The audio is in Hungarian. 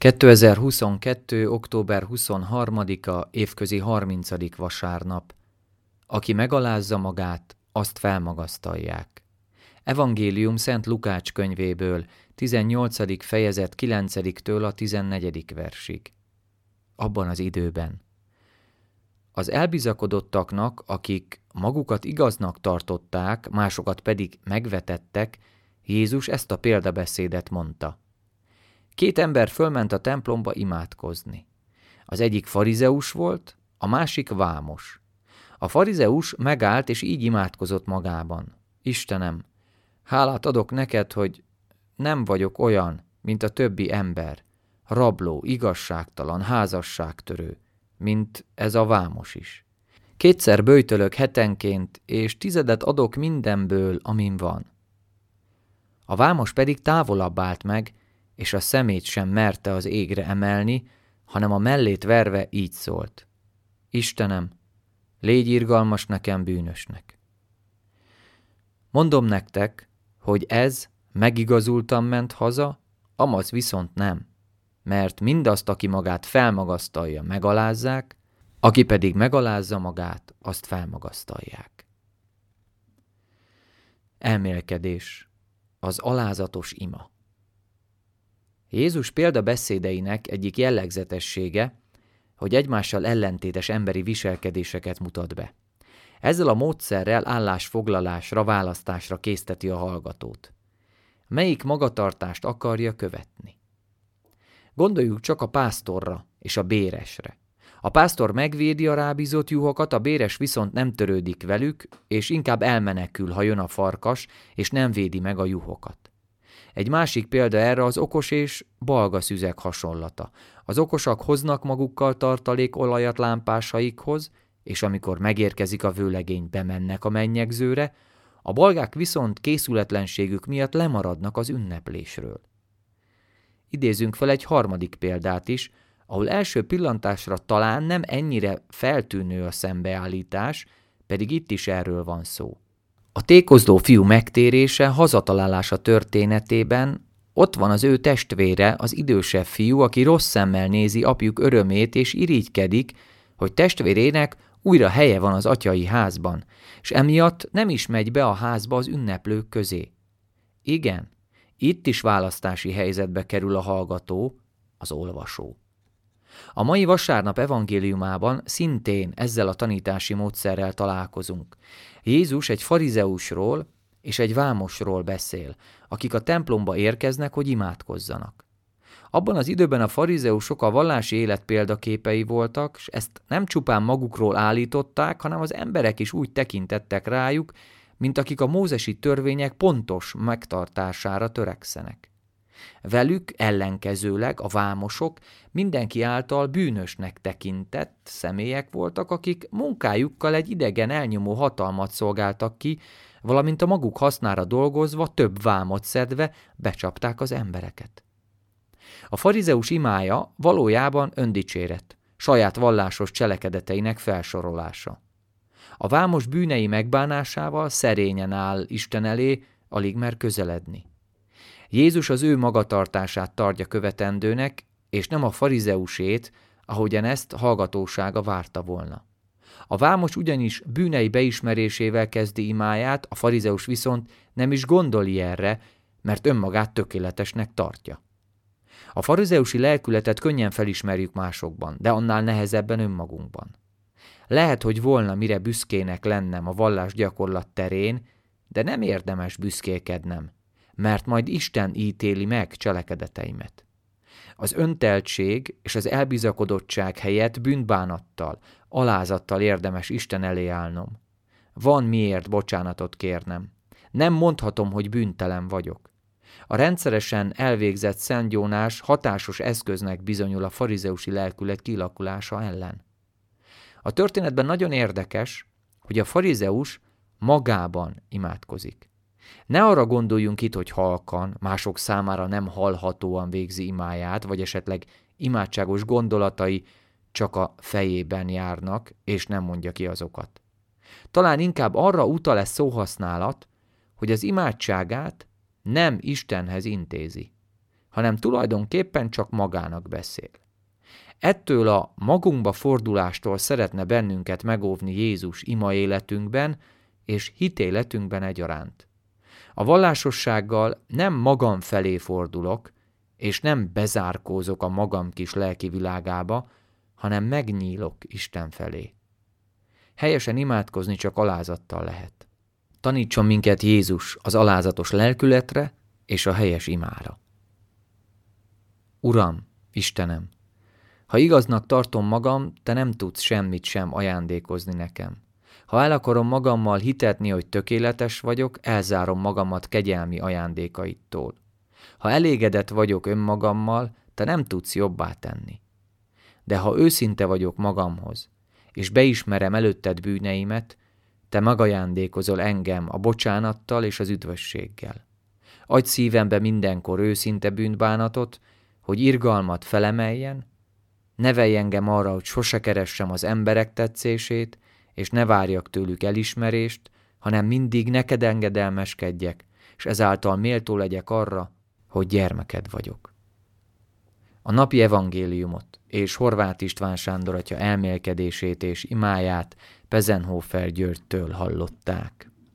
2022. október 23-a évközi 30. vasárnap. Aki megalázza magát, azt felmagasztalják. Evangélium Szent Lukács könyvéből, 18. fejezet 9-től a 14. versig. Abban az időben. Az elbizakodottaknak, akik magukat igaznak tartották, másokat pedig megvetettek, Jézus ezt a példabeszédet mondta. 2 ember fölment a templomba imádkozni. Az egyik farizeus volt, a másik vámos. A farizeus megállt és így imádkozott magában. Istenem, hálát adok neked, hogy nem vagyok olyan, mint a többi ember, rabló, igazságtalan, házasságtörő, mint ez a vámos is. 2-szer böjtölök hetenként, és 10 adok mindenből, amin van. A vámos pedig távolabb állt meg, és a szemét sem merte az égre emelni, hanem a mellét verve így szólt. Istenem, légy irgalmas nekem bűnösnek. Mondom nektek, hogy ez megigazultan ment haza, amaz viszont nem, mert mindazt, aki magát felmagasztalja, megalázzák, aki pedig megalázza magát, azt felmagasztalják. Elmélkedés. Az alázatos ima. Jézus példabeszédeinek egyik jellegzetessége, hogy egymással ellentétes emberi viselkedéseket mutat be. Ezzel a módszerrel állásfoglalásra, választásra készteti a hallgatót. Melyik magatartást akarja követni? Gondoljuk csak a pásztorra és a béresre. A pásztor megvédi a rábízott juhokat, a béres viszont nem törődik velük, és inkább elmenekül, ha jön a farkas, és nem védi meg a juhokat. Egy másik példa erre az okos és balga szüzek hasonlata. Az okosak hoznak magukkal tartalékolajat lámpásaikhoz, és amikor megérkezik a vőlegény, bemennek a mennyegzőre, a balgák viszont készületlenségük miatt lemaradnak az ünneplésről. Idézünk fel egy harmadik példát is, ahol első pillantásra talán nem ennyire feltűnő a szembeállítás, pedig itt is erről van szó. A tékozló fiú megtérése, hazatalálása történetében ott van az ő testvére, az idősebb fiú, aki rossz szemmel nézi apjuk örömét, és irigykedik, hogy testvérének újra helye van az atyai házban, és emiatt nem is megy be a házba az ünneplők közé. Igen, itt is választási helyzetbe kerül a hallgató, az olvasó. A mai vasárnap evangéliumában szintén ezzel a tanítási módszerrel találkozunk. Jézus egy farizeusról és egy vámosról beszél, akik a templomba érkeznek, hogy imádkozzanak. Abban az időben a farizeusok a vallási élet példaképei voltak, és ezt nem csupán magukról állították, hanem az emberek is úgy tekintettek rájuk, mint akik a mózesi törvények pontos megtartására törekszenek. Velük ellenkezőleg a vámosok mindenki által bűnösnek tekintett személyek voltak, akik munkájukkal egy idegen elnyomó hatalmat szolgáltak ki, valamint a maguk hasznára dolgozva, több vámot szedve becsapták az embereket. A farizeus imája valójában öndicséret, saját vallásos cselekedeteinek felsorolása. A vámos bűnei megbánásával szerényen áll Isten elé, alig mer közeledni. Jézus az ő magatartását tartja követendőnek, és nem a farizeusét, ahogyan ezt hallgatósága várta volna. A vámos ugyanis bűnei beismerésével kezdi imáját, a farizeus viszont nem is gondol ilyenre, mert önmagát tökéletesnek tartja. A farizeusi lelkületet könnyen felismerjük másokban, de annál nehezebben önmagunkban. Lehet, hogy volna mire büszkének lennem a vallásgyakorlat terén, de nem érdemes büszkélkednem, mert majd Isten ítéli meg cselekedeteimet. Az önteltség és az elbizakodottság helyett bűnbánattal, alázattal érdemes Isten elé állnom. Van miért bocsánatot kérnem. Nem mondhatom, hogy bűntelen vagyok. A rendszeresen elvégzett szentgyónás hatásos eszköznek bizonyul a farizeusi lelkület kialakulása ellen. A történetben nagyon érdekes, hogy a farizeus magában imádkozik. Ne arra gondoljunk itt, hogy halkan, mások számára nem hallhatóan végzi imáját, vagy esetleg imádságos gondolatai csak a fejében járnak, és nem mondja ki azokat. Talán inkább arra utal ez szóhasználat, hogy az imádságát nem Istenhez intézi, hanem tulajdonképpen csak magának beszél. Ettől a magunkba fordulástól szeretne bennünket megóvni Jézus ima életünkben és hitéletünkben egyaránt. A vallásossággal nem magam felé fordulok, és nem bezárkózok a magam kis lelki világába, hanem megnyílok Isten felé. Helyesen imádkozni csak alázattal lehet. Tanítson minket Jézus az alázatos lelkületre és a helyes imára. Uram, Istenem, ha igaznak tartom magam, te nem tudsz semmit sem ajándékozni nekem. Ha el akarom magammal hitetni, hogy tökéletes vagyok, elzárom magamat kegyelmi ajándékaittól. Ha elégedett vagyok önmagammal, te nem tudsz jobbá tenni. De ha őszinte vagyok magamhoz, és beismerem előtted bűneimet, te megajándékozol engem a bocsánattal és az üdvösséggel. Adj szívembe mindenkor őszinte bűnbánatot, hogy irgalmat felemeljen, nevelj engem arra, hogy sose keressem az emberek tetszését, és ne várjak tőlük elismerést, hanem mindig neked engedelmeskedjek, és ezáltal méltó legyek arra, hogy gyermeked vagyok. A napi evangéliumot és Horváth István Sándor atya elmélkedését és imáját Pezenhofer Györgytől hallották.